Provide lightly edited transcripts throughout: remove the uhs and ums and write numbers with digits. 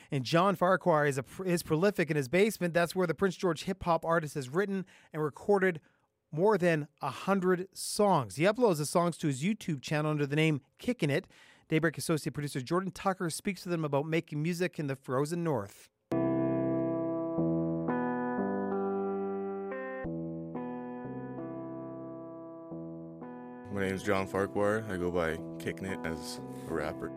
And John Farquhar is prolific in his basement. That's where the Prince George hip-hop artist has written and recorded more than 100 songs. He uploads the songs to his YouTube channel under the name Kickin' It. Daybreak associate producer Jordan Tucker speaks to them about making music in the frozen north. My name is John Farquhar. I go by Kickin' It as a rapper.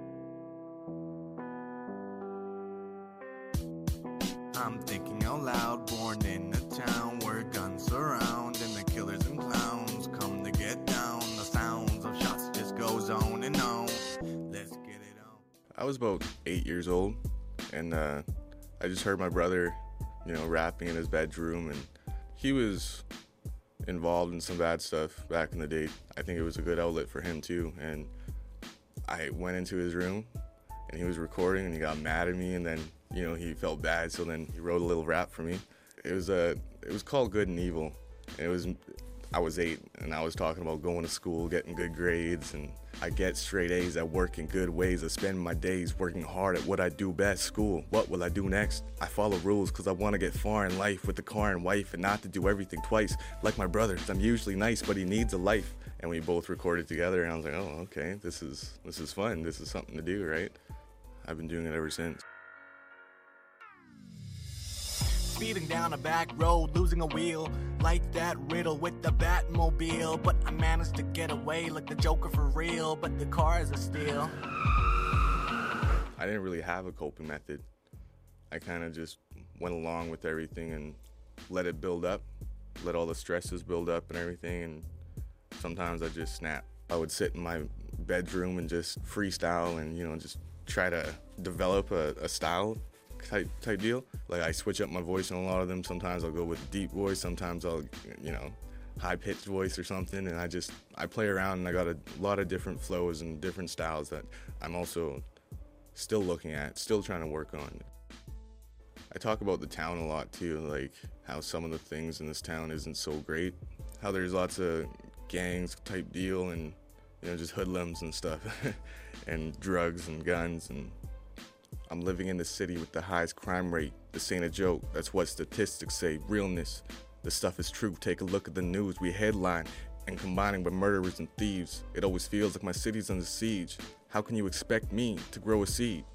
I'm thinking out loud, born in a town where guns surround and the killers and clowns come to get down. The sounds of shots just goes on and on. Let's get it on. I was about 8 years old, and I just heard my brother, rapping in his bedroom, and he was involved in some bad stuff back in the day. I think it was a good outlet for him too, and I went into his room, and he was recording, and he got mad at me, and then he felt bad, so then he wrote a little rap for me. It was called Good and Evil. And I was 8, and I was talking about going to school, getting good grades, and I get straight A's at work in good ways. I spend my days working hard at what I do best, school. What will I do next? I follow rules because I want to get far in life with the car and wife and not to do everything twice. Like my brother, I'm usually nice, but he needs a life. And we both recorded together, and I was like, oh, okay, this is fun. This is something to do, right? I've been doing it ever since. Speeding down a back road, losing a wheel, like that riddle with the Batmobile. But I managed to get away like the Joker for real, but the car is a steal. I didn't really have a coping method. I kind of just went along with everything and let it build up, let all the stresses build up and everything, and sometimes I just snap. I would sit in my bedroom and just freestyle and, just try to develop a style type deal. Like I switch up my voice on a lot of them. Sometimes I'll go with a deep voice, sometimes I'll, high-pitched voice or something, and I play around, and I got a lot of different flows and different styles that I'm also still looking at, still trying to work on. I talk about the town a lot too, like how some of the things in this town isn't so great, how there's lots of gangs type deal and just hoodlums and stuff and drugs and guns, and I'm living in the city with the highest crime rate. This ain't a joke, that's what statistics say. Realness, the stuff is true. Take a look at the news, we headline, and combining with murderers and thieves. It always feels like my city's under siege. How can you expect me to grow a seed?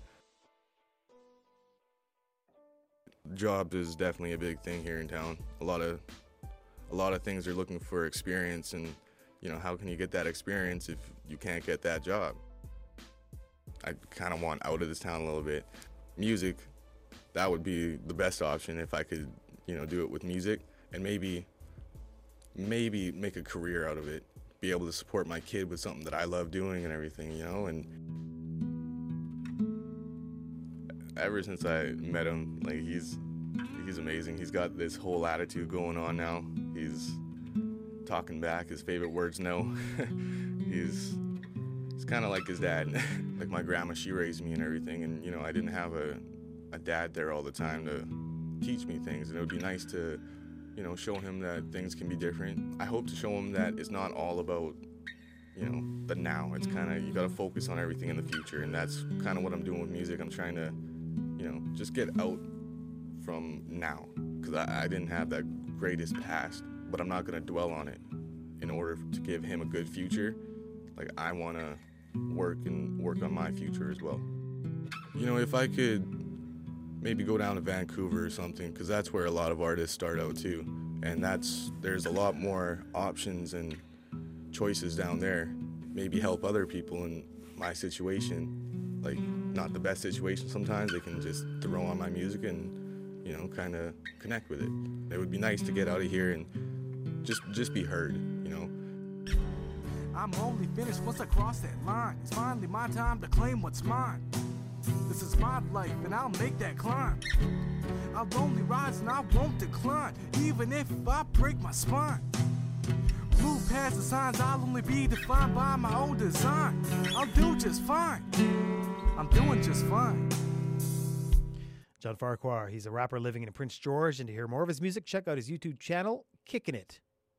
Jobs is definitely a big thing here in town. A lot of things are looking for experience, and how can you get that experience if you can't get that job? I kind of want out of this town a little bit. Music, that would be the best option if I could, do it with music and maybe make a career out of it. Be able to support my kid with something that I love doing and everything, and ever since I met him, like he's amazing. He's got this whole attitude going on now. He's talking back, his favorite words no. He's kind of like his dad. Like my grandma, she raised me and everything, and I didn't have a dad there all the time to teach me things, and it would be nice to show him that things can be different. I hope to show him that it's not all about the now. It's kind of, you got to focus on everything in the future, and that's kind of what I'm doing with music. I'm trying to just get out from now, because I didn't have that greatest past, but I'm not going to dwell on it. In order to give him a good future, like I want to work on my future as well. If I could maybe go down to Vancouver or something, because that's where a lot of artists start out too, and there's a lot more options and choices down there. Maybe help other people in my situation, like not the best situation sometimes. They can just throw on my music and kind of connect with it. It would be nice to get out of here and just be heard. I'm only finished once I cross that line. It's finally my time to claim what's mine. This is my life, and I'll make that climb. I'll only rise and I won't decline, even if I break my spine. Move past the signs, I'll only be defined by my own design. I'll do just fine. I'm doing just fine. John Farquhar, he's a rapper living in Prince George, and to hear more of his music, check out his YouTube channel, Kickin' It.